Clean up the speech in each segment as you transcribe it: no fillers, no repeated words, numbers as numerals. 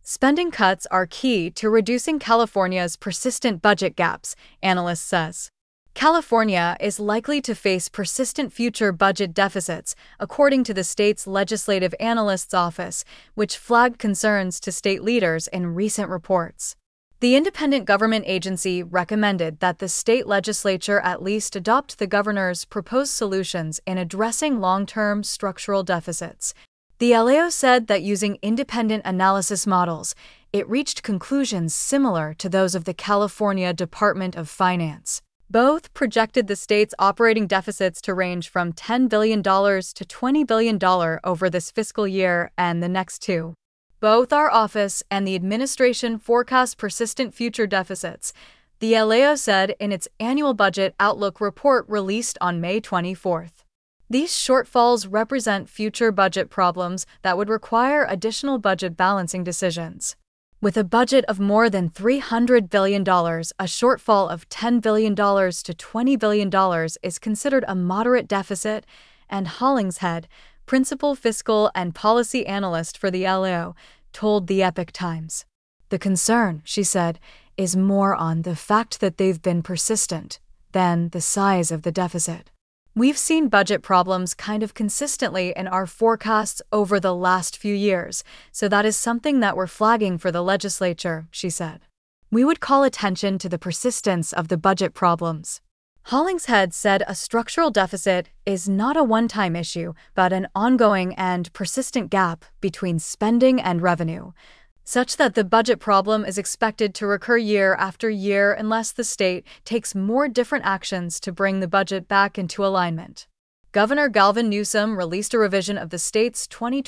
Spending cuts are key to reducing California's persistent budget gaps, analysts says. California is likely to face persistent future budget deficits, according to the state's Legislative Analyst's Office, which flagged concerns to state leaders in recent reports. The independent government agency recommended that the state legislature at least adopt the governor's proposed solutions in addressing long-term structural deficits. The LAO said that using independent analysis models, it reached conclusions similar to those of the California Department of Finance. Both projected the state's operating deficits to range from $10 billion to $20 billion over this fiscal year and the next two. Both our office and the administration forecast persistent future deficits, the LAO said in its annual budget outlook report released on May 24. These shortfalls represent future budget problems that would require additional budget balancing decisions. With a budget of more than $300 billion, a shortfall of $10 billion to $20 billion is considered a moderate deficit, and Hollingshead, principal fiscal and policy analyst for the LAO, told the Epoch Times. The concern, she said, is more on the fact that they've been persistent than the size of the deficit. We've seen budget problems kind of consistently in our forecasts over the last few years, so that is something that we're flagging for the legislature, she said. We would call attention to the persistence of the budget problems. Hollingshead said a structural deficit is not a one-time issue, but an ongoing and persistent gap between spending and revenue, such that the budget problem is expected to recur year after year unless the state takes more different actions to bring the budget back into alignment. Governor Gavin Newsom released a revision of the state's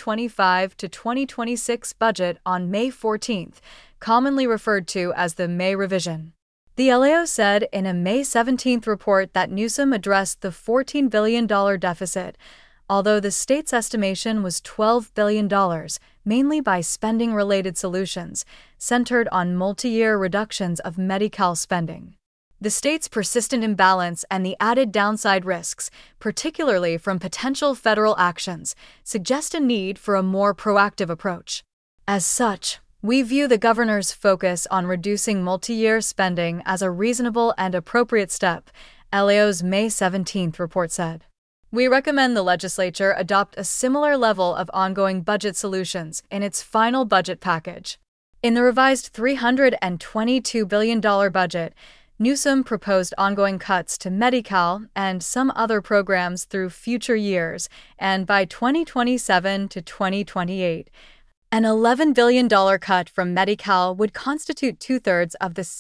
2025 to 2026 budget on May 14th, commonly referred to as the May revision. The LAO said in a May 17th report that Newsom addressed the $14 billion deficit, although the state's estimation was $12 billion, mainly by spending-related solutions, centered on multi-year reductions of Medi-Cal spending. The state's persistent imbalance and the added downside risks, particularly from potential federal actions, suggest a need for a more proactive approach. As such, we view the governor's focus on reducing multi-year spending as a reasonable and appropriate step, LAO's May 17th report said. We recommend the legislature adopt a similar level of ongoing budget solutions in its final budget package. In the revised $322 billion budget, Newsom proposed ongoing cuts to Medi-Cal and some other programs through future years, and by 2027 to 2028. An $11 billion cut from Medi-Cal would constitute two-thirds of the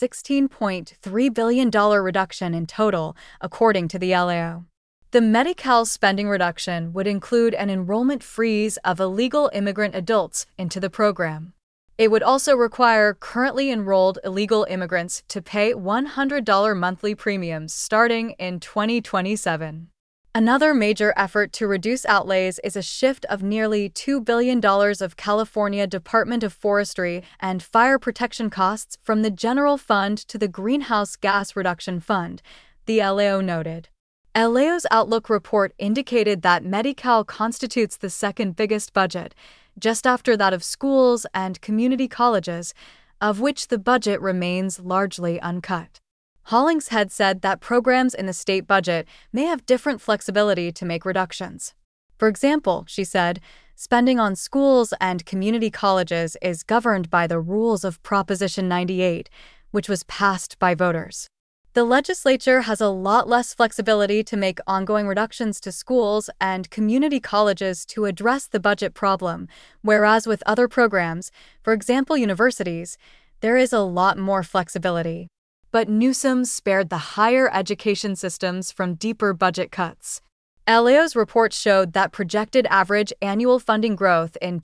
$16.3 billion reduction in total, according to the LAO. The Medi-Cal spending reduction would include an enrollment freeze of illegal immigrant adults into the program. It would also require currently enrolled illegal immigrants to pay $100 monthly premiums starting in 2027. Another major effort to reduce outlays is a shift of nearly $2 billion of California Department of Forestry and Fire Protection costs from the General Fund to the Greenhouse Gas Reduction Fund, the LAO noted. LAO's Outlook report indicated that Medi-Cal constitutes the second biggest budget, just after that of schools and community colleges, of which the budget remains largely uncut. Hollingshead said that programs in the state budget may have different flexibility to make reductions. For example, she said, spending on schools and community colleges is governed by the rules of Proposition 98, which was passed by voters. The legislature has a lot less flexibility to make ongoing reductions to schools and community colleges to address the budget problem, whereas with other programs, for example universities, there is a lot more flexibility. But Newsom spared the higher education systems from deeper budget cuts. LAO's report showed that projected average annual funding growth in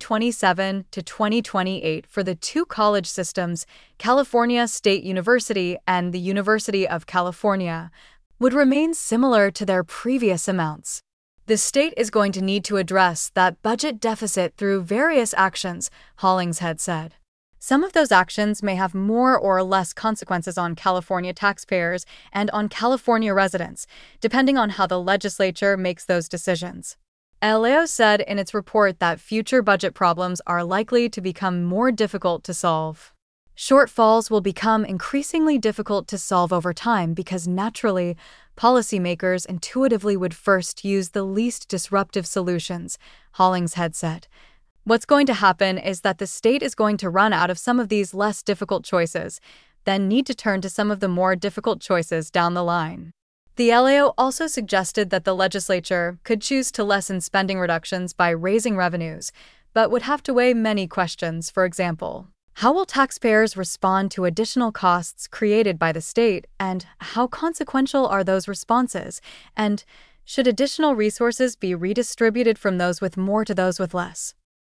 2027 to 2028 for the two college systems, California State University and the University of California, would remain similar to their previous amounts. The state is going to need to address that budget deficit through various actions, Hollingshead said. Some of those actions may have more or less consequences on California taxpayers and on California residents, depending on how the legislature makes those decisions. LAO said in its report that future budget problems are likely to become more difficult to solve. Shortfalls will become increasingly difficult to solve over time because naturally, policymakers intuitively would first use the least disruptive solutions, Hollingshead said. What's going to happen is that the state is going to run out of some of these less difficult choices, then need to turn to some of the more difficult choices down the line. The LAO also suggested that the legislature could choose to lessen spending reductions by raising revenues, but would have to weigh many questions. For example, how will taxpayers respond to additional costs created by the state, and how consequential are those responses? And should additional resources be redistributed from those with more to those with less?